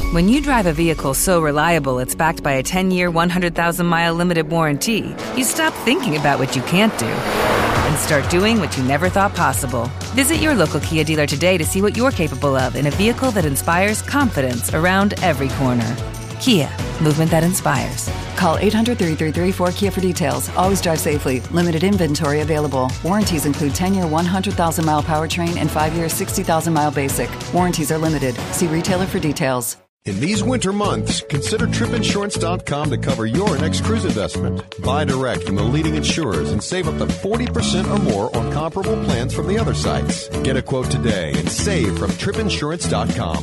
When you drive a vehicle so reliable it's backed by a 10-year, 100,000-mile limited warranty, you stop thinking about what you can't do and start doing what you never thought possible. Visit your local Kia dealer today to see what you're capable of in a vehicle that inspires confidence around every corner. Kia, movement that inspires. Call 800-333-4KIA for details. Always drive safely. Limited inventory available. Warranties include 10-year 100,000-mile powertrain and 5-year 60,000-mile basic. Warranties are limited. See retailer for details. In these winter months, consider tripinsurance.com to cover your next cruise investment. Buy direct from the leading insurers and save up to 40% or more on comparable plans from the other sites. Get a quote today and save from tripinsurance.com.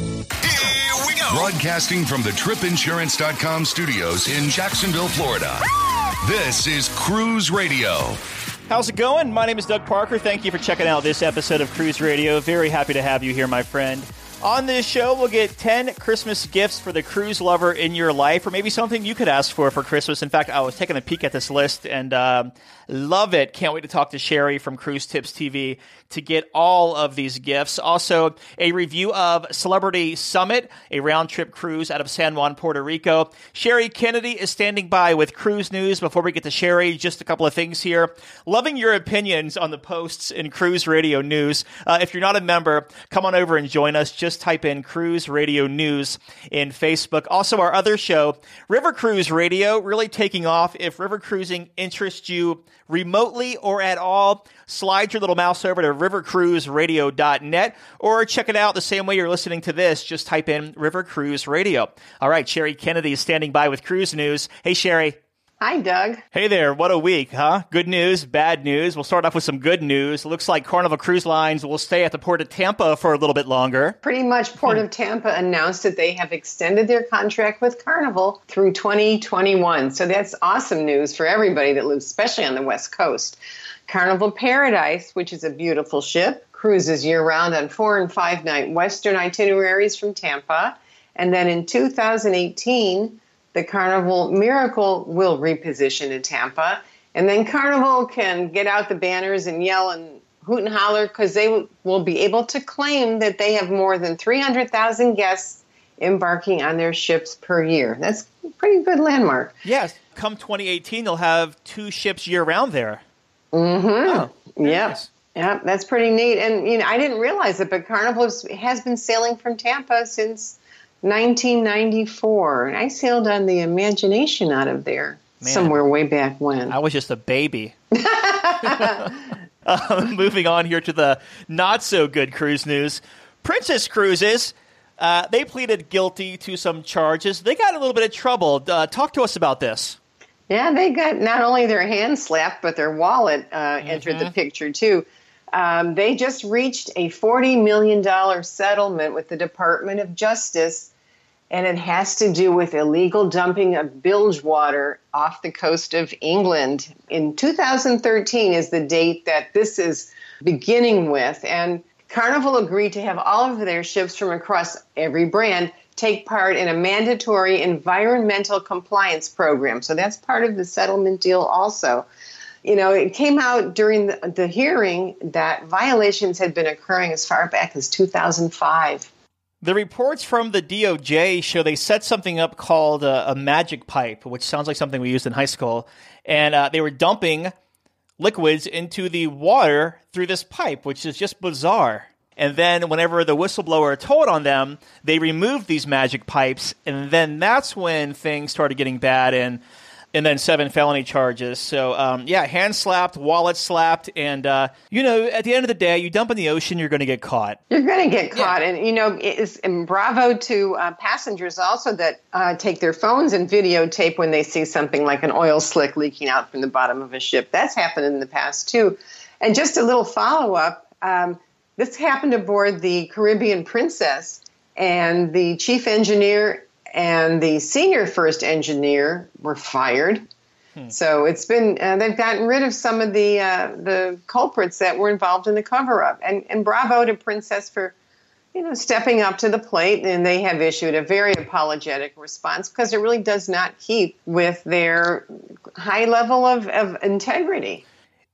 Here we go. Broadcasting from the tripinsurance.com studios in Jacksonville, Florida. This is Cruise Radio. How's it going? My name is Doug Parker. Thank you for checking out this episode of Cruise Radio. Very happy to have you here, my friend. On this show, we'll get 10 Christmas gifts for the cruise lover in your life, or maybe something you could ask for Christmas. In fact, I was taking a peek at this list and love it. Can't wait to talk to Sherry from Cruise Tips TV to get all of these gifts. Also, a review of Celebrity Summit, a round-trip cruise out of San Juan, Puerto Rico. Sherry Kennedy is standing by with cruise news. Before we get to Sherry, just a couple of things here. Loving your opinions on the posts in Cruise Radio News. If you're not a member, come on over and join us. Just type in Cruise Radio News in Facebook. Also, our other show, River Cruise Radio, really taking off. If river cruising interests you remotely or at all, slide your little mouse over to rivercruiseradio.net or check it out the same way you're listening to this. Just type in River Cruise Radio. All right, Sherry Kennedy is standing by with cruise news. Hey, Sherry. Hi, Doug. Hey there. What a week, huh? Good news, bad news. We'll start off with some good news. It looks like Carnival Cruise Lines will stay at the Port of Tampa for a little bit longer. Pretty much Port of Tampa announced that they have extended their contract with Carnival through 2021. So that's awesome news for everybody that lives, especially on the West Coast. Carnival Paradise, which is a beautiful ship, cruises year-round on 4- and 5-night Western itineraries from Tampa. And then in 2018... the Carnival Miracle will reposition to Tampa. And then Carnival can get out the banners and yell and hoot and holler because they will be able to claim that they have more than 300,000 guests embarking on their ships per year. That's a pretty good landmark. Yes. Come 2018, they'll have 2 ships year-round there. Mm-hmm. Oh, nice. Yeah, that's pretty neat. And I didn't realize it, but Carnival has been sailing from Tampa since 1994, and I sailed on the Imagination out of there somewhere way back when. I was just a baby. Moving on here to the not-so-good cruise news. Princess Cruises, they pleaded guilty to some charges. They got in a little bit of trouble. Talk to us about this. Yeah, they got not only their hand slapped, but their wallet entered the picture, too. They just reached a $40 million settlement with the Department of Justice, and it has to do with illegal dumping of bilge water off the coast of England. In 2013 is the date that this is beginning with, and Carnival agreed to have all of their ships from across every brand take part in a mandatory environmental compliance program. So that's part of the settlement deal also. It came out during the hearing that violations had been occurring as far back as 2005. The reports from the DOJ show they set something up called a magic pipe, which sounds like something we used in high school. And they were dumping liquids into the water through this pipe, which is just bizarre. And then whenever the whistleblower told on them, they removed these magic pipes. And then that's when things started getting bad and then 7 felony charges. So, hand slapped, wallet slapped, and, at the end of the day, you dump in the ocean, you're going to get caught. You're going to get caught. Yeah. And bravo to passengers also that take their phones and videotape when they see something like an oil slick leaking out from the bottom of a ship. That's happened in the past, too. And just a little follow-up, this happened aboard the Caribbean Princess, and the chief engineer and the senior first engineer were fired. So it's been they've gotten rid of some of the culprits that were involved in the cover-up. And bravo to Princess for stepping up to the plate. And they have issued a very apologetic response because it really does not keep with their high level of integrity.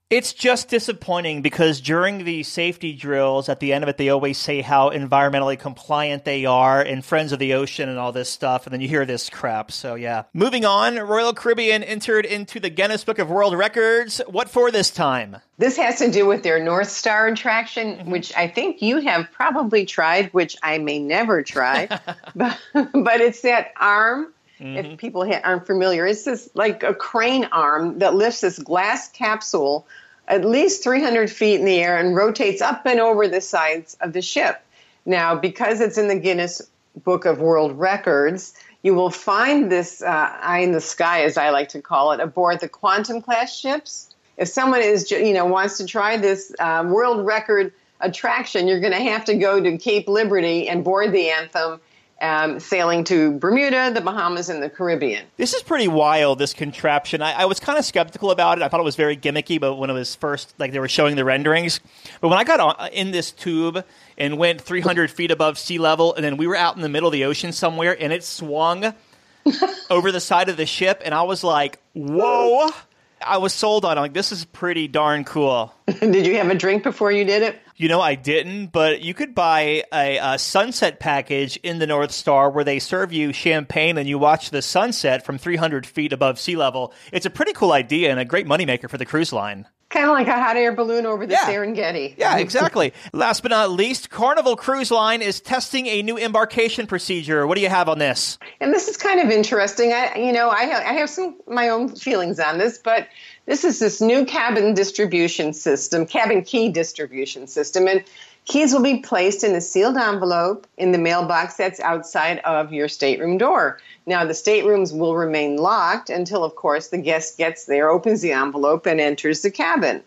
It's just disappointing because during the safety drills, at the end of it, they always say how environmentally compliant they are and Friends of the Ocean and all this stuff, and then you hear this crap. So, yeah. Moving on, Royal Caribbean entered into the Guinness Book of World Records. What for this time? This has to do with their North Star attraction, which I think you have probably tried, which I may never try. but it's that arm. If people aren't familiar, it's this like a crane arm that lifts this glass capsule at least 300 feet in the air and rotates up and over the sides of the ship. Now, because it's in the Guinness Book of World Records, you will find this eye in the sky, as I like to call it, aboard the Quantum class ships. If someone wants to try this world record attraction, you're going to have to go to Cape Liberty and board the Anthem, sailing to Bermuda, the Bahamas, and the Caribbean. This is pretty wild, this contraption. I was kind of skeptical about it. I thought it was very gimmicky, but when it was first, like they were showing the renderings. But when I got in this tube and went 300 feet above sea level, and then we were out in the middle of the ocean somewhere, and it swung over the side of the ship, and I was like, whoa! I was sold on it. I'm like, this is pretty darn cool. Did you have a drink before you did it? You know, I didn't, but you could buy a sunset package in the North Star where they serve you champagne and you watch the sunset from 300 feet above sea level. It's a pretty cool idea and a great moneymaker for the cruise line. Kind of like a hot air balloon over the Serengeti. Yeah, exactly. Last but not least, Carnival Cruise Line is testing a new embarkation procedure. What do you have on this? And this is kind of interesting. I have some my own feelings on this, but this is this new cabin distribution system, cabin key distribution system, and keys will be placed in a sealed envelope in the mailbox that's outside of your stateroom door. Now, the staterooms will remain locked until, of course, the guest gets there, opens the envelope, and enters the cabin.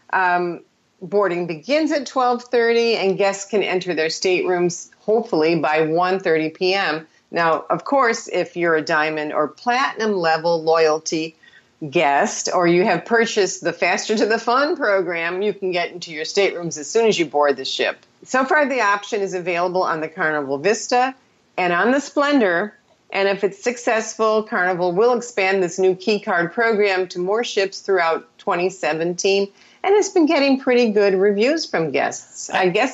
Boarding begins at 12:30, and guests can enter their staterooms, hopefully, by 1:30 p.m. Now, of course, if you're a diamond or platinum level loyalty guest, or you have purchased the Faster to the Fun program, you can get into your staterooms as soon as you board the ship. So far, the option is available on the Carnival Vista and on the Splendor. And if it's successful, Carnival will expand this new key card program to more ships throughout 2017. And it's been getting pretty good reviews from guests. I guess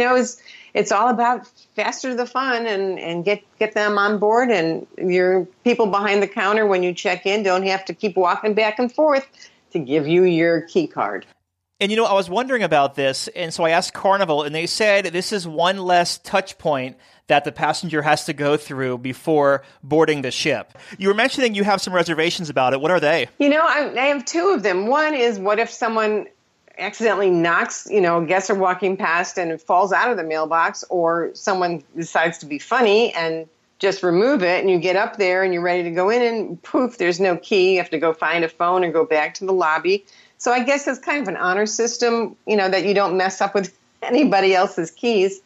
it's all about Faster to the Fun and get them on board, and your people behind the counter when you check in don't have to keep walking back and forth to give you your key card. And, I was wondering about this, and so I asked Carnival, and they said this is one less touch point that the passenger has to go through before boarding the ship. You were mentioning you have some reservations about it. What are they? I have two of them. One is, what if someone accidentally knocks, guests are walking past and it falls out of the mailbox, or someone decides to be funny and just remove it, and you get up there and you're ready to go in and poof, there's no key. You have to go find a phone and go back to the lobby. So I guess it's kind of an honor system, that you don't mess up with anybody else's keys.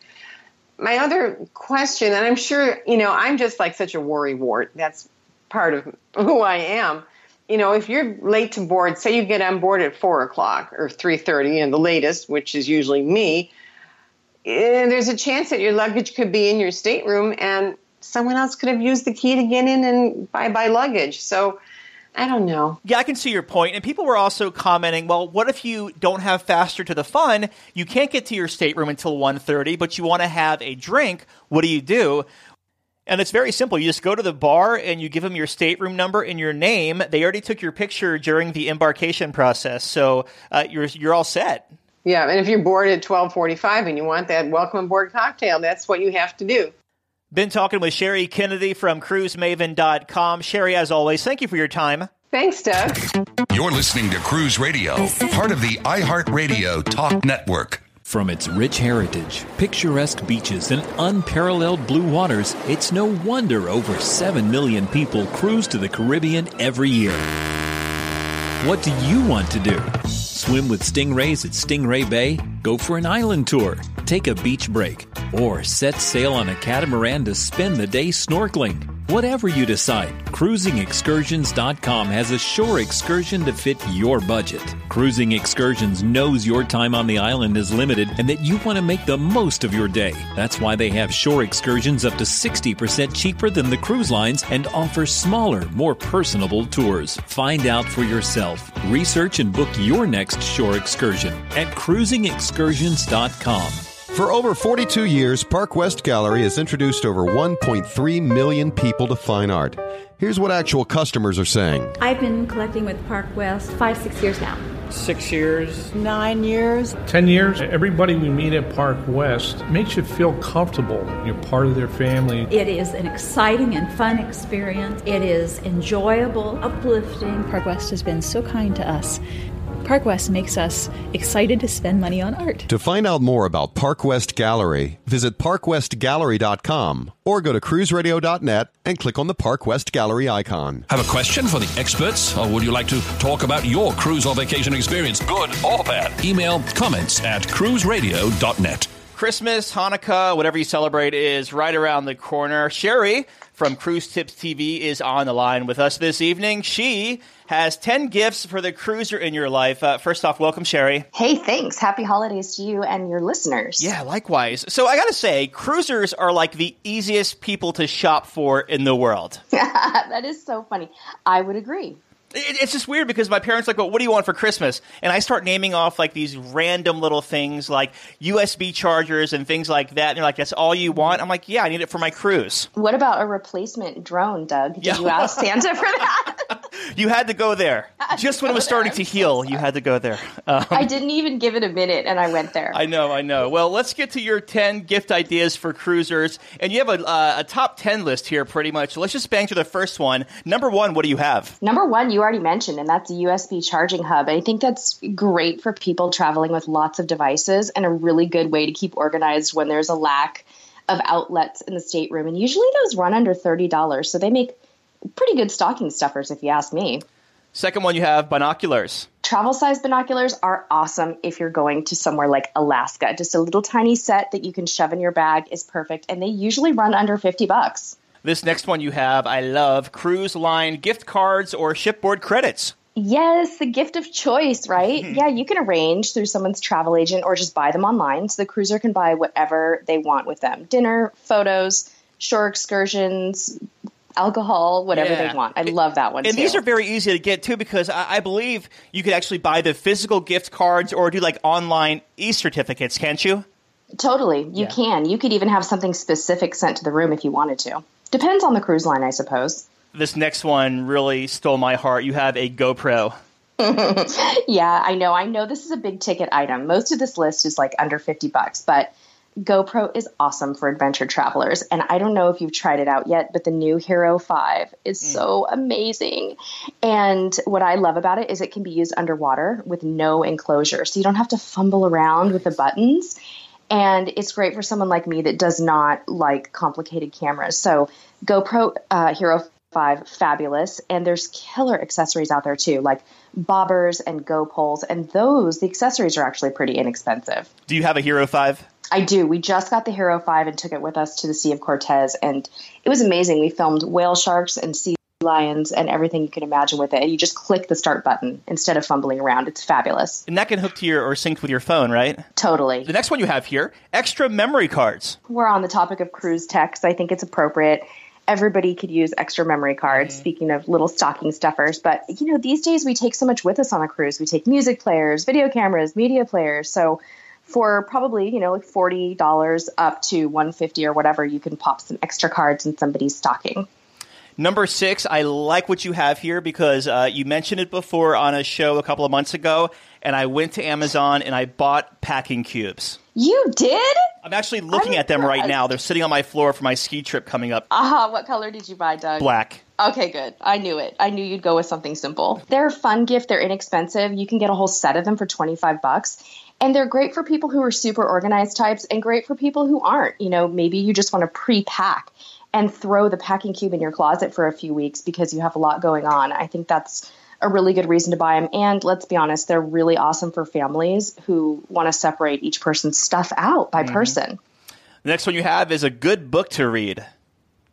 My other question, and I'm sure, I'm just like such a worrywart. That's part of who I am. If you're late to board, say you get on board at 4 o'clock or 3:30 and the latest, which is usually me, there's a chance that your luggage could be in your stateroom and someone else could have used the key to get in and buy luggage. So I don't know. Yeah, I can see your point. And people were also commenting, well, what if you don't have Faster to the Fun? You can't get to your stateroom until 1:30, but you want to have a drink. What do? And it's very simple. You just go to the bar and you give them your stateroom number and your name. They already took your picture during the embarkation process, so you're all set. Yeah, and if you're bored at 12:45 and you want that welcome aboard cocktail, that's what you have to do. Been talking with Sherry Kennedy from CruiseMaven.com. Sherry, as always, thank you for your time. Thanks, Doug. You're listening to Cruise Radio, part of the iHeartRadio Talk Network. From its rich heritage, picturesque beaches, and unparalleled blue waters, it's no wonder over 7 million people cruise to the Caribbean every year. What do you want to do? Swim with stingrays at Stingray Bay? Go for an island tour? Take a beach break? Or set sail on a catamaran to spend the day snorkeling? Whatever you decide, CruisingExcursions.com has a shore excursion to fit your budget. Cruising Excursions knows your time on the island is limited and that you want to make the most of your day. That's why they have shore excursions up to 60% cheaper than the cruise lines and offer smaller, more personable tours. Find out for yourself. Research and book your next shore excursion at CruisingExcursions.com. For over 42 years, Park West Gallery has introduced over 1.3 million people to fine art. Here's what actual customers are saying. I've been collecting with Park West 5-6 years now. 6 years. 9 years. 10 years. Everybody we meet at Park West makes you feel comfortable. You're part of their family. It is an exciting and fun experience. It is enjoyable, uplifting. Park West has been so kind to us. Park West makes us excited to spend money on art. To find out more about Park West Gallery, visit parkwestgallery.com or go to cruiseradio.net and click on the Park West Gallery icon. Have a question for the experts, or would you like to talk about your cruise or vacation experience, good or bad? Email comments@cruiseradio.net. Christmas, Hanukkah, whatever you celebrate is right around the corner. Sherry from Cruise Tips TV is on the line with us this evening. She has 10 gifts for the cruiser in your life. First off, welcome, Sherry. Hey, thanks. Happy holidays to you and your listeners. Yeah, likewise. So I got to say, cruisers are like the easiest people to shop for in the world. That is so funny. I would agree. It's just weird because my parents are like, well, what do you want for Christmas? And I start naming off like these random little things like USB chargers and things like that. And they're like, that's all you want? I'm like, yeah, I need it for my cruise. What about a replacement drone, Doug? Did you ask Santa for that? You had to go there. Just when it was starting to heal, you had to go there. I didn't even give it a minute, and I went there. I know. Well, let's get to your 10 gift ideas for cruisers. And you have a top 10 list here pretty much. So let's just bang through the first one. Number 1, what do you have? Number 1, you already mentioned, and that's a USB charging hub. I think that's great for people traveling with lots of devices and a really good way to keep organized when there's a lack of outlets in the stateroom. And usually those run under $30, so they make pretty good stocking stuffers, if you ask me. Second one, you have binoculars. Travel-size binoculars are awesome if you're going to somewhere like Alaska. Just a little tiny set that you can shove in your bag is perfect, and they usually run under $50. This next one you have, I love, cruise line gift cards or shipboard credits. Yes, the gift of choice, right? Yeah, you can arrange through someone's travel agent or just buy them online so the cruiser can buy whatever they want with them. Dinner, photos, shore excursions, alcohol, whatever they want. I love that one, and too. These are very easy to get, too, because I believe you could actually buy the physical gift cards or do, like, online e-certificates, can't you? Totally. You can. You could even have something specific sent to the room if you wanted to. Depends on the cruise line, I suppose. This next one really stole my heart. You have a GoPro. Yeah, I know. I know this is a big ticket item. Most of this list is like under $50, but GoPro is awesome for adventure travelers. And I don't know if you've tried it out yet, but the new Hero 5 is so amazing. And what I love about it is it can be used underwater with no enclosure. So you don't have to fumble around with the buttons. And it's great for someone like me that does not like complicated cameras. So GoPro Hero 5, fabulous. And there's killer accessories out there too, like bobbers and Go poles. And the accessories are actually pretty inexpensive. Do you have a Hero 5? I do. We just got the Hero 5 and took it with us to the Sea of Cortez. And it was amazing. We filmed whale sharks and sea lions and everything you can imagine with it. And you just click the start button instead of fumbling around. It's fabulous. And that can hook to your or sync with your phone, right? Totally. The next one you have here, extra memory cards. We're on the topic of cruise tech, so I think it's appropriate. Everybody could use extra memory cards, speaking of little stocking stuffers. But, these days we take so much with us on a cruise. We take music players, video cameras, media players. So for probably, like $40 up to $150 or whatever, you can pop some extra cards in somebody's stocking. Number 6, I like what you have here because you mentioned it before on a show a couple of months ago, and I went to Amazon and I bought packing cubes. You did? I'm actually looking at them right now. They're sitting on my floor for my ski trip coming up. What color did you buy, Doug? Black. Okay, good. I knew it. I knew you'd go with something simple. They're a fun gift. They're inexpensive. You can get a whole set of them for $25. And they're great for people who are super organized types and great for people who aren't. Maybe you just want to pre-pack and throw the packing cube in your closet for a few weeks because you have a lot going on. I think that's a really good reason to buy them. And let's be honest, they're really awesome for families who want to separate each person's stuff out by person. The next one you have is a good book to read.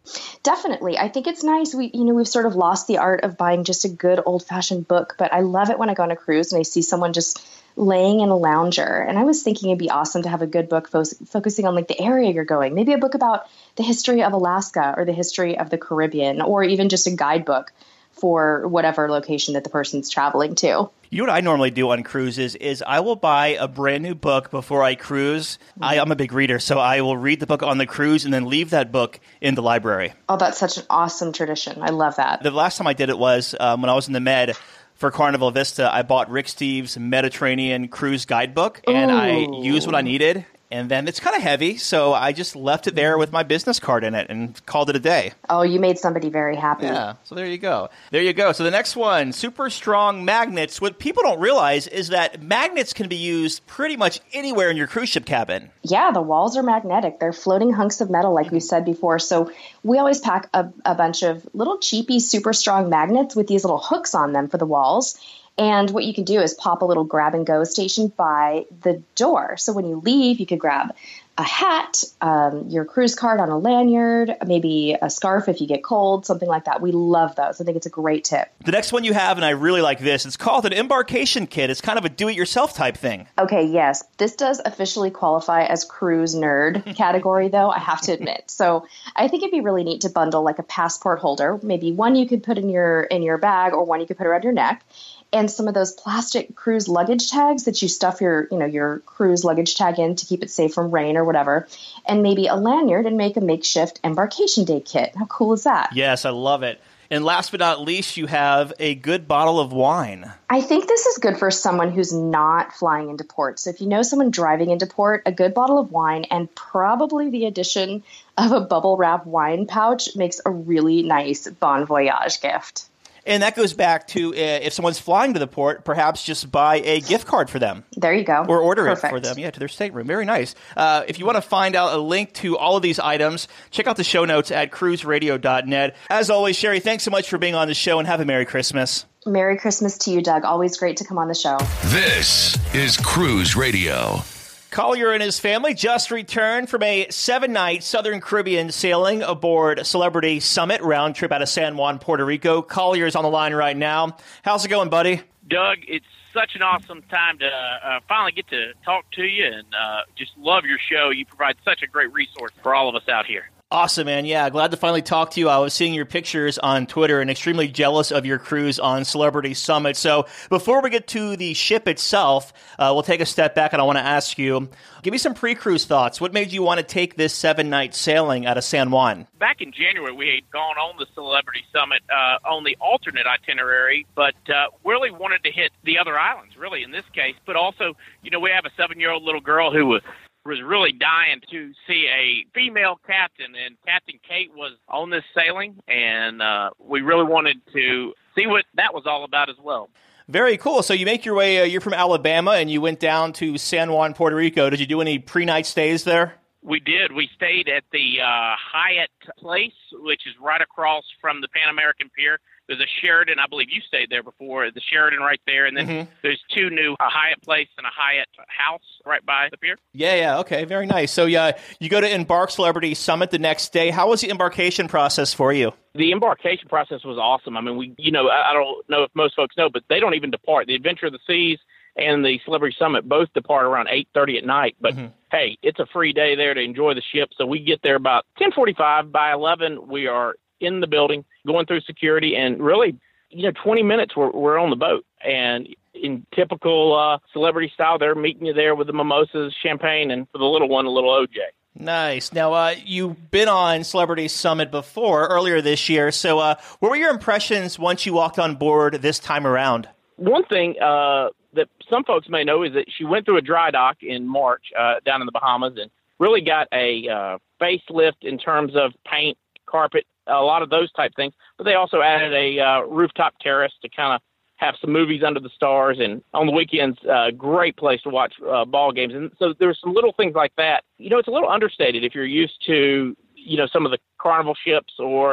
Definitely. I think it's nice. We've sort of lost the art of buying just a good old-fashioned book, but I love it when I go on a cruise and I see someone just laying in a lounger. And I was thinking it'd be awesome to have a good book focusing on like the area you're going. Maybe a book about the history of Alaska or the history of the Caribbean, or even just a guidebook for whatever location that the person's traveling to. You know what I normally do on cruises is I will buy a brand new book before I cruise. I'm a big reader, so I will read the book on the cruise and then leave that book in the library. Oh, that's such an awesome tradition. I love that. The last time I did it was when I was in the Med for Carnival Vista. I bought Rick Steves' Mediterranean Cruise Guidebook, and I used what I needed. And then it's kind of heavy, so I just left it there with my business card in it and called it a day. Oh, you made somebody very happy. Yeah, so there you go. There you go. So the next one, super strong magnets. What people don't realize is that magnets can be used pretty much anywhere in your cruise ship cabin. Yeah, the walls are magnetic. They're floating hunks of metal, like we said before. So we always pack a bunch of little cheapy, super strong magnets with these little hooks on them for the walls. And what you can do is pop a little grab-and-go station by the door. So when you leave, you could grab a hat, your cruise card on a lanyard, maybe a scarf if you get cold, something like that. We love those. I think it's a great tip. The next one you have, and I really like this, it's called an embarkation kit. It's kind of a do-it-yourself type thing. Okay, yes. This does officially qualify as cruise nerd category, though, I have to admit. So I think it'd be really neat to bundle like a passport holder, maybe one you could put in your bag or one you could put around your neck. And some of those plastic cruise luggage tags that you stuff your cruise luggage tag in to keep it safe from rain or whatever, and maybe a lanyard and make a makeshift embarkation day kit. How cool is that? Yes, I love it. And last but not least, you have a good bottle of wine. I think this is good for someone who's not flying into port. So if you know someone driving into port, a good bottle of wine and probably the addition of a bubble wrap wine pouch makes a really nice bon voyage gift. And that goes back to if someone's flying to the port, perhaps just buy a gift card for them. There you go. Or order Perfect. it for them, to their stateroom. Very nice. If you want to find out a link to all of these items, check out the show notes at cruiseradio.net. As always, Sherry, thanks so much for being on the show, and have a Merry Christmas. Merry Christmas to you, Doug. Always great to come on the show. This is Cruise Radio. Collier and his family just returned from a 7-night Southern Caribbean sailing aboard Celebrity Summit round trip out of San Juan, Puerto Rico. Collier's on the line right now. How's it going, buddy? Doug, it's such an awesome time to finally get to talk to you, and just love your show. You provide such a great resource for all of us out here. Awesome, man. Yeah, glad to finally talk to you. I was seeing your pictures on Twitter and extremely jealous of your cruise on Celebrity Summit. So before we get to the ship itself, we'll take a step back, and I want to ask you, give me some pre-cruise thoughts. What made you want to take this 7-night sailing out of San Juan? Back in January, we had gone on the Celebrity Summit on the alternate itinerary, but really wanted to hit the other islands, really, in this case. But also, we have a 7-year-old little girl who was really dying to see a female captain, and Captain Kate was on this sailing, and we really wanted to see what that was all about as well. Very cool. So you make your way, you're from Alabama, and you went down to San Juan, Puerto Rico. Did you do any pre-night stays there? We did. We stayed at the Hyatt Place, which is right across from the Pan American Pier. There's a Sheraton. I believe you stayed there before. The Sheraton right there. And then there's 2 new, a Hyatt Place and a Hyatt House right by the pier. Yeah. Okay. Very nice. So you go to embark Celebrity Summit the next day. How was the embarkation process for you? The embarkation process was awesome. I mean, I don't know if most folks know, but they don't even depart. The Adventure of the Seas and the Celebrity Summit both depart around 8:30 at night. But, hey, it's a free day there to enjoy the ship. So we get there about 10:45. By 11, we are in the building, going through security, and really, 20 minutes we're on the boat. And in typical celebrity style, they're meeting you there with the mimosas, champagne, and for the little one, a little OJ. Nice. Now, you've been on Celebrity Summit before, earlier this year. So what were your impressions once you walked on board this time around? One thing that some folks may know is that she went through a dry dock in March down in the Bahamas and really got a facelift in terms of paint, carpet, a lot of those type things. But they also added a rooftop terrace to kind of have some movies under the stars. And on the weekends, great place to watch ball games. And so there's some little things like that. It's a little understated if you're used to, some of the Carnival ships or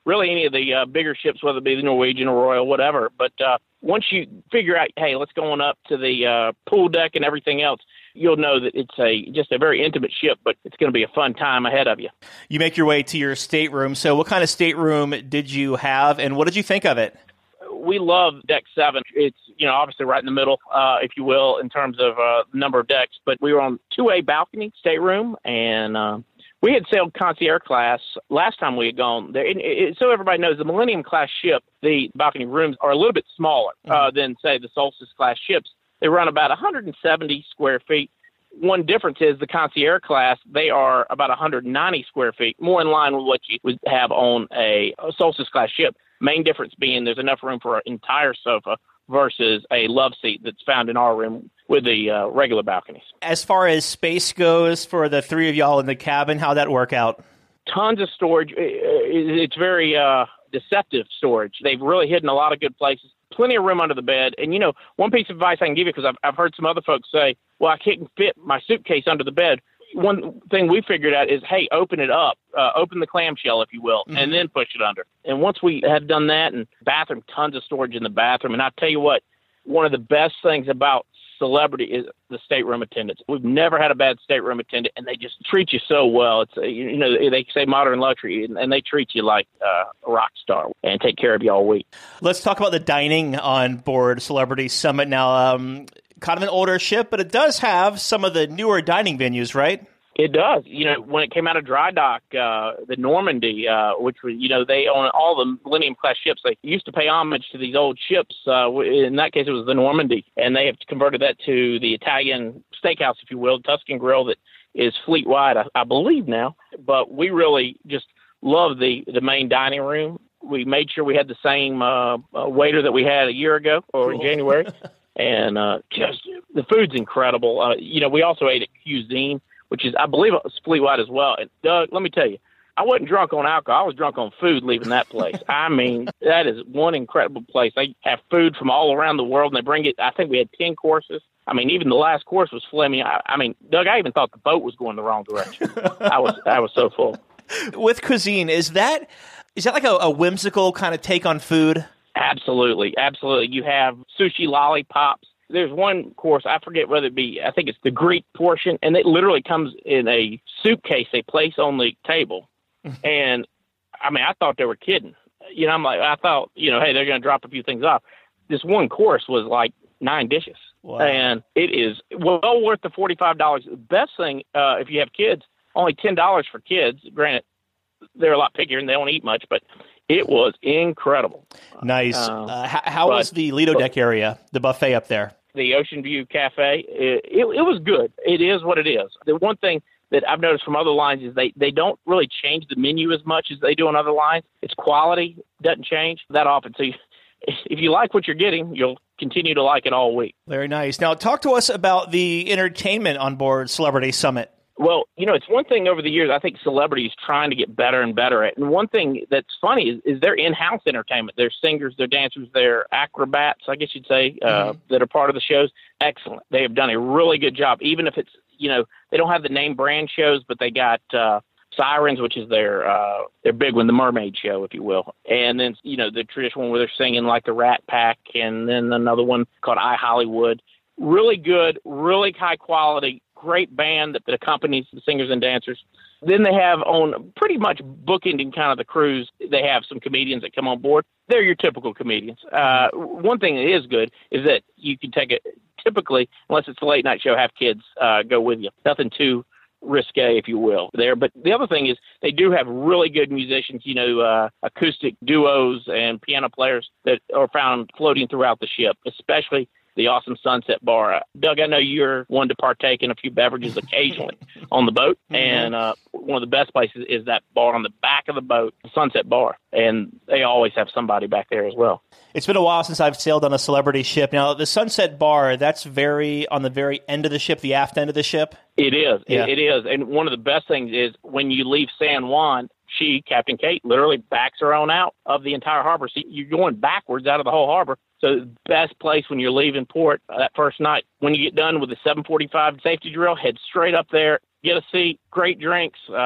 really any of the bigger ships, whether it be the Norwegian or Royal, whatever. But once you figure out, hey, let's go on up to the pool deck and everything else, you'll know that it's just a very intimate ship, but it's going to be a fun time ahead of you. You make your way to your stateroom. So what kind of stateroom did you have, and what did you think of it? We love Deck 7. It's, obviously right in the middle, if you will, in terms of number of decks. But we were on 2A balcony stateroom, and we had sailed Concierge class last time we had gone there. So everybody knows the Millennium class ship, the balcony rooms are a little bit smaller than, say, the Solstice class ships. They run about 170 square feet. One difference is the Concierge class, they are about 190 square feet, more in line with what you would have on a Solstice class ship. Main difference being there's enough room for an entire sofa versus a love seat that's found in our room with the regular balconies. As far as space goes for the three of y'all in the cabin, how'd that work out? Tons of storage. It's very deceptive storage. They've really hidden a lot of good places. Plenty of room under the bed. And, one piece of advice I can give you, because I've heard some other folks say, well, I can't fit my suitcase under the bed. One thing we figured out is, hey, open it up, open the clamshell, if you will, and then push it under. And once we had done that, and bathroom, tons of storage in the bathroom. And I'll tell you what, one of the best things about Celebrity is the stateroom attendants. We've never had a bad stateroom attendant, and they just treat you so well. It's they say modern luxury, and they treat you like a rock star and take care of you all week. Let's talk about the dining on board Celebrity Summit now. Kind of an older ship, but it does have some of the newer dining venues, right? It does. When it came out of dry dock, the Normandy, which was, they own all the Millennium class ships. They used to pay homage to these old ships. In that case, it was the Normandy, and they have converted that to the Italian steakhouse, if you will, Tuscan Grill that is fleet-wide, I believe now. But we really just love the main dining room. We made sure we had the same waiter that we had a year ago or in January. And just the food's incredible. We also ate at Cuisine, which is, I believe, it's fleet-wide as well. And Doug, let me tell you, I wasn't drunk on alcohol. I was drunk on food leaving that place. I mean, that is one incredible place. They have food from all around the world, and they bring it. I think we had 10 courses. I mean, even the last course was Fleming. I mean, Doug, I even thought the boat was going the wrong direction. I was so full. With Cuisine, is that like a whimsical kind of take on food? Absolutely. You have sushi lollipops. There's one course, I forget whether it be, I think it's the Greek portion, and it literally comes in a suitcase they place on the table. And, I mean, I thought they were kidding. I'm like, I thought, hey, they're going to drop a few things off. This one course was like 9 dishes. Wow. And it is well worth the $45. The best thing, if you have kids, only $10 for kids. Granted, they're a lot pickier and they don't eat much, but it was incredible. Nice. How was the Lido Deck area, the buffet up there? The Ocean View Cafe, it was good. It is what it is. The one thing that I've noticed from other lines is they don't really change the menu as much as they do on other lines. Its quality doesn't change that often. So if you like what you're getting, you'll continue to like it all week. Very nice. Now, talk to us about the entertainment on board Celebrity Summit. Well, it's one thing over the years I think Celebrity is trying to get better and better at. And one thing that's funny is their in-house entertainment. Their singers, their dancers, their acrobats, I guess you'd say, that are part of the shows. Excellent. They have done a really good job, even if it's, they don't have the name brand shows, but they got Sirens, which is their big one, the mermaid show, if you will. And then, the traditional one where they're singing like the Rat Pack, and then another one called I Hollywood. Really good, really high quality, great band that accompanies the singers and dancers. Then they have on pretty much bookending kind of the cruise, they have some comedians that come on board. They're your typical comedians. One thing that is good is that you can take it, typically, unless it's a late night show, have kids go with you. Nothing too risque, if you will, there. But the other thing is they do have really good musicians, acoustic duos and piano players that are found floating throughout the ship, especially the awesome Sunset Bar. Doug, I know you're one to partake in a few beverages occasionally on the boat, and one of the best places is that bar on the back of the boat, the Sunset Bar, and they always have somebody back there as well. It's been a while since I've sailed on a Celebrity ship. Now, the Sunset Bar, that's on the very end of the ship, the aft end of the ship? It is. Yeah. It is. And one of the best things is when you leave San Juan, Captain Kate, literally backs her on out of the entire harbor. So you're going backwards out of the whole harbor. So the best place when you're leaving port that first night, when you get done with the 7:45 safety drill, head straight up there, get a seat, great drinks,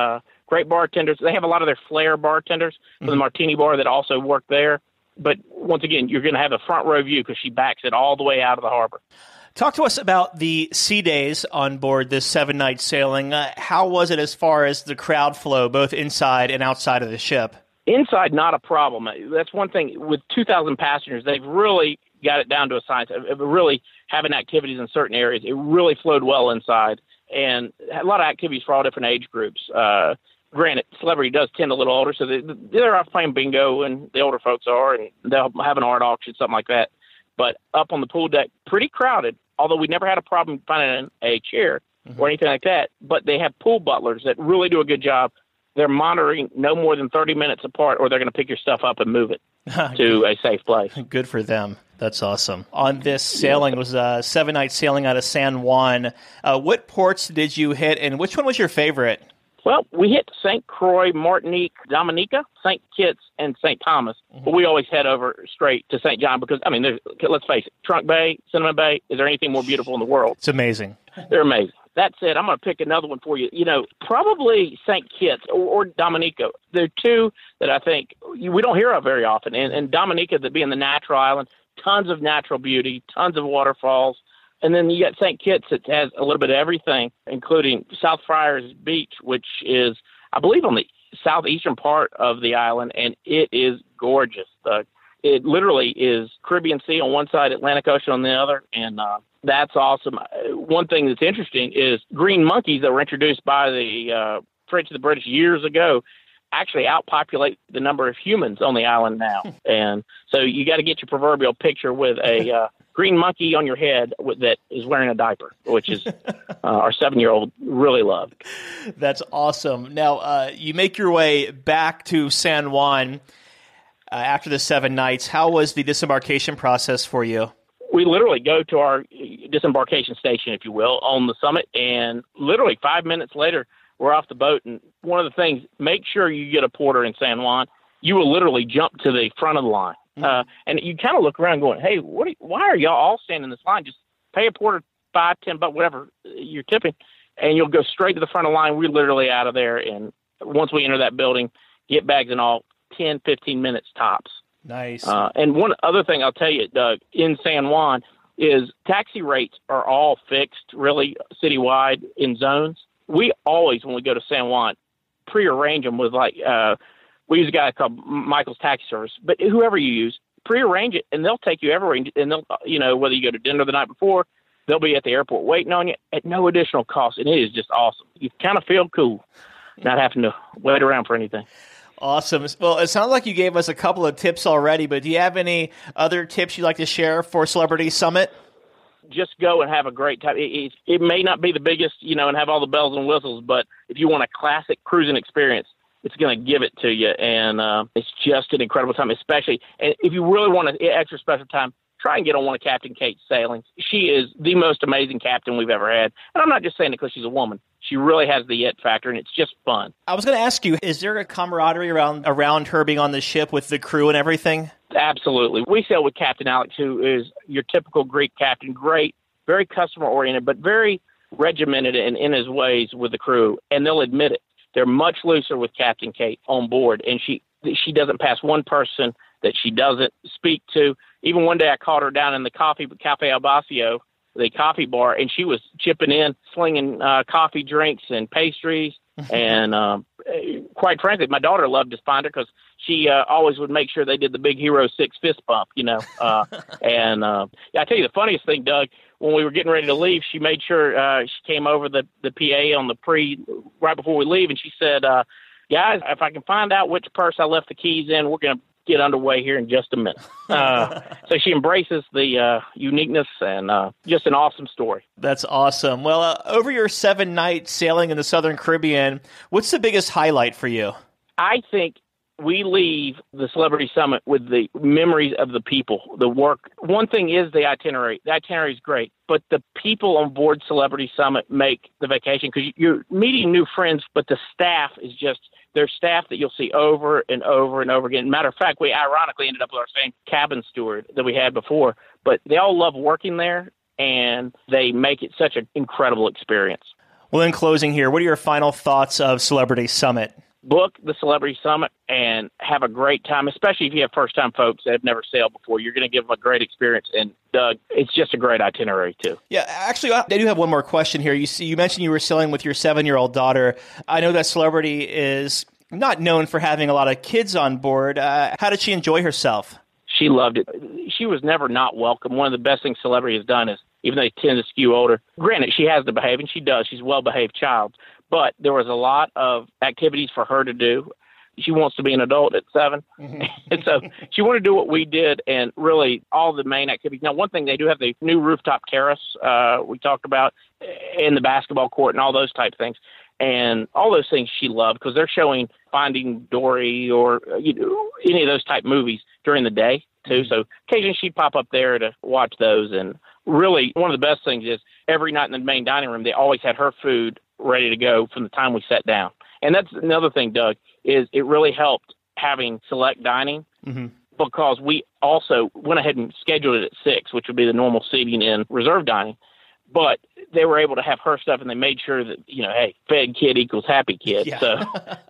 great bartenders. They have a lot of their flair bartenders for the Martini Bar that also work there. But once again, you're going to have a front row view because she backs it all the way out of the harbor. Talk to us about the sea days on board this 7-night sailing. How was it as far as the crowd flow, both inside and outside of the ship? Inside, not a problem. That's one thing. With 2,000 passengers, they've really got it down to a science of really having activities in certain areas. It really flowed well inside, and a lot of activities for all different age groups. Granted, Celebrity does tend a little older, so they're off playing bingo, and the older folks are, and they'll have an art auction, something like that. But up on the pool deck, pretty crowded, although we never had a problem finding a chair or anything like that. But they have pool butlers that really do a good job. They're monitoring no more than 30 minutes apart, or they're going to pick your stuff up and move it to a safe place. Good for them. That's awesome. On this sailing, it was a 7-night sailing out of San Juan. What ports did you hit, and which one was your favorite? Well, we hit St. Croix, Martinique, Dominica, St. Kitts, and St. Thomas. But we always head over straight to St. John because, I mean, let's face it, Trunk Bay, Cinnamon Bay, is there anything more beautiful in the world? It's amazing. They're amazing. That said, I'm going to pick another one for you. Probably St. Kitts or Dominica. They're two that I think we don't hear of very often. And Dominica, being the natural island, tons of natural beauty, tons of waterfalls. And then you got St. Kitts that has a little bit of everything, including South Friars Beach, which is, I believe, on the southeastern part of the island, and it is gorgeous. It literally is Caribbean Sea on one side, Atlantic Ocean on the other, and that's awesome. One thing that's interesting is green monkeys that were introduced by the French and the British years ago actually outpopulate the number of humans on the island now. And so you got to get your proverbial picture with a green monkey on your head that is wearing a diaper, which is our 7-year-old really loved. That's awesome. Now, you make your way back to San Juan after the 7 nights. How was the disembarkation process for you? We literally go to our disembarkation station, if you will, on the summit, and literally 5 minutes later, we're off the boat. And one of the things, make sure you get a porter in San Juan. You will literally jump to the front of the line. And you kind of look around going, hey, why are y'all all standing in this line? Just pay a porter $5, $10, whatever you're tipping, and you'll go straight to the front of the line. We're literally out of there. And once we enter that building, get bags and all, 10, 15 minutes tops. Nice. And one other thing I'll tell you, Doug, in San Juan is taxi rates are all fixed, really, citywide in zones. We always, when we go to San Juan, prearrange them with we use a guy called Michael's Taxi Service, but whoever you use, prearrange it, and they'll take you everywhere. And they'll, whether you go to dinner the night before, they'll be at the airport waiting on you at no additional cost. And it is just awesome. You kind of feel cool not having to wait around for anything. Awesome. Well, it sounds like you gave us a couple of tips already, but do you have any other tips you'd like to share for Celebrity Summit? Just go and have a great time. It may not be the biggest, and have all the bells and whistles, but if you want a classic cruising experience, it's going to give it to you, and it's just an incredible time, especially. And if you really want an extra special time, try and get on one of Captain Kate's sailings. She is the most amazing captain we've ever had. And I'm not just saying it because she's a woman. She really has the it factor, and it's just fun. I was going to ask you, is there a camaraderie around her being on the ship with the crew and everything? Absolutely. We sail with Captain Alex, who is your typical Greek captain, great, very customer-oriented, but very regimented in his ways with the crew, and they'll admit it. They're much looser with Captain Kate on board, and she doesn't pass one person that she doesn't speak to. Even one day I caught her down in the Cafe Albasio, the coffee bar, and she was chipping in, slinging coffee drinks and pastries. And quite frankly, my daughter loved to find her because she always would make sure they did the big Hero 6 fist bump, And I tell you the funniest thing, Doug, when we were getting ready to leave, she made sure she came over the PA on the right before we leave, and she said, guys, if I can find out which purse I left the keys in, we're going to get underway here in just a minute. So she embraces the uniqueness, and just an awesome story. That's awesome. Well, over your 7 nights sailing in the Southern Caribbean, what's the biggest highlight for you? I think we leave the Celebrity Summit with the memories of the people, the work. One thing is the itinerary. The itinerary is great, but the people on board Celebrity Summit make the vacation, because you're meeting new friends, but the staff is just, there's staff that you'll see over and over and over again. Matter of fact, we ironically ended up with our same cabin steward that we had before, but they all love working there, and they make it such an incredible experience. Well, in closing here, what are your final thoughts of Celebrity Summit? Book the Celebrity Summit and have a great time, especially if you have first-time folks that have never sailed before. You're going to give them a great experience, and Doug, it's just a great itinerary, too. Yeah, actually, I do have one more question here. You mentioned you were sailing with your 7-year-old daughter. I know that Celebrity is not known for having a lot of kids on board. How did she enjoy herself? She loved it. She was never not welcome. One of the best things Celebrity has done is, even though they tend to skew older, granted, she has to behave, and she does. She's a well-behaved child. But there was a lot of activities for her to do. She wants to be an adult at 7. Mm-hmm. And so she wanted to do what we did and really all the main activities. Now, one thing, they do have the new rooftop terrace we talked about, and the basketball court and all those type of things. And all those things she loved because they're showing Finding Dory or any of those type movies during the day, too. Mm-hmm. So occasionally she'd pop up there to watch those. And really, one of the best things is every night in the main dining room, they always had her food ready to go from the time we sat down. And that's another thing, Doug, is it really helped having select dining because we also went ahead and scheduled it at 6, which would be the normal seating in reserve dining. But they were able to have her stuff, and they made sure that, hey, fed kid equals happy kid. Yeah. So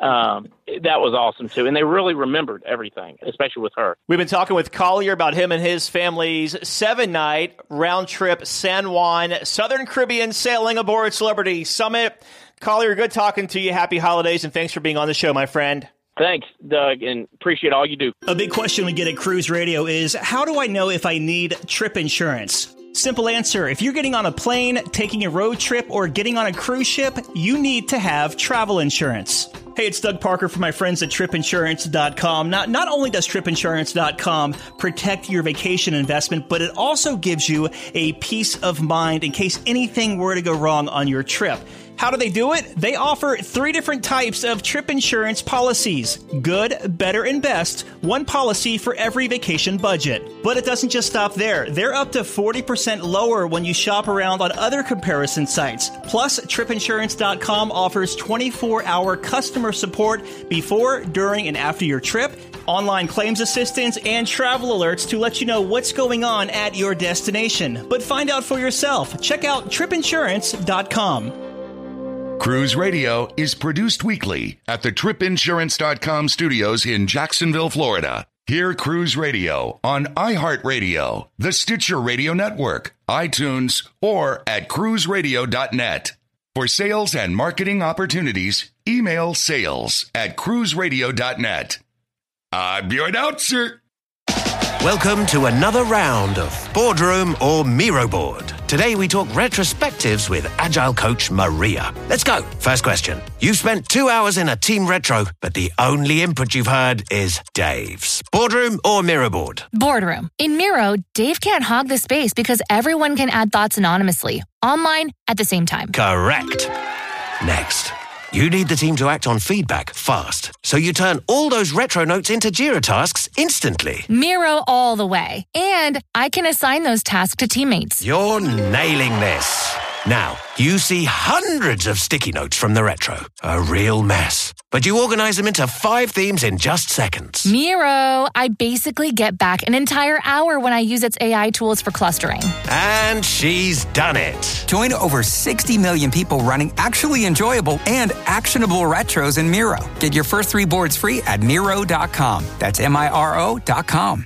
that was awesome, too. And they really remembered everything, especially with her. We've been talking with Collier about him and his family's 7-night round-trip San Juan Southern Caribbean sailing aboard Celebrity Summit. Collier, good talking to you. Happy holidays, and thanks for being on the show, my friend. Thanks, Doug, and appreciate all you do. A big question we get at Cruise Radio is, how do I know if I need trip insurance? Simple answer. If you're getting on a plane, taking a road trip, or getting on a cruise ship, you need to have travel insurance. Hey, it's Doug Parker from my friends at tripinsurance.com. Not only does tripinsurance.com protect your vacation investment, but it also gives you a peace of mind in case anything were to go wrong on your trip. How do they do it? They offer 3 different types of trip insurance policies. Good, better, and best. One policy for every vacation budget. But it doesn't just stop there. They're up to 40% lower when you shop around on other comparison sites. Plus, tripinsurance.com offers 24-hour customer support before, during, and after your trip, online claims assistance, and travel alerts to let you know what's going on at your destination. But find out for yourself. Check out tripinsurance.com. Cruise Radio is produced weekly at the tripinsurance.com studios in Jacksonville, Florida. Hear Cruise Radio on iHeartRadio, the Stitcher Radio Network, iTunes, or at cruiseradio.net. For sales and marketing opportunities, email sales@cruiseradio.net. I'm your announcer. Welcome to another round of Boardroom or Miro Board. Today we talk retrospectives with Agile coach Maria. Let's go. First question. You've spent 2 hours in a team retro, but the only input you've heard is Dave's. Boardroom or Miro Board? Boardroom. In Miro, Dave can't hog the space because everyone can add thoughts anonymously, online, at the same time. Correct. Next. You need the team to act on feedback fast, so you turn all those retro notes into Jira tasks instantly. Miro all the way. And I can assign those tasks to teammates. You're nailing this. Now, you see hundreds of sticky notes from the retro. A real mess. But you organize them into 5 themes in just seconds. Miro, I basically get back an entire hour when I use its AI tools for clustering. And she's done it. Join over 60 million people running actually enjoyable and actionable retros in Miro. Get your first 3 boards free at Miro.com. That's Miro.com.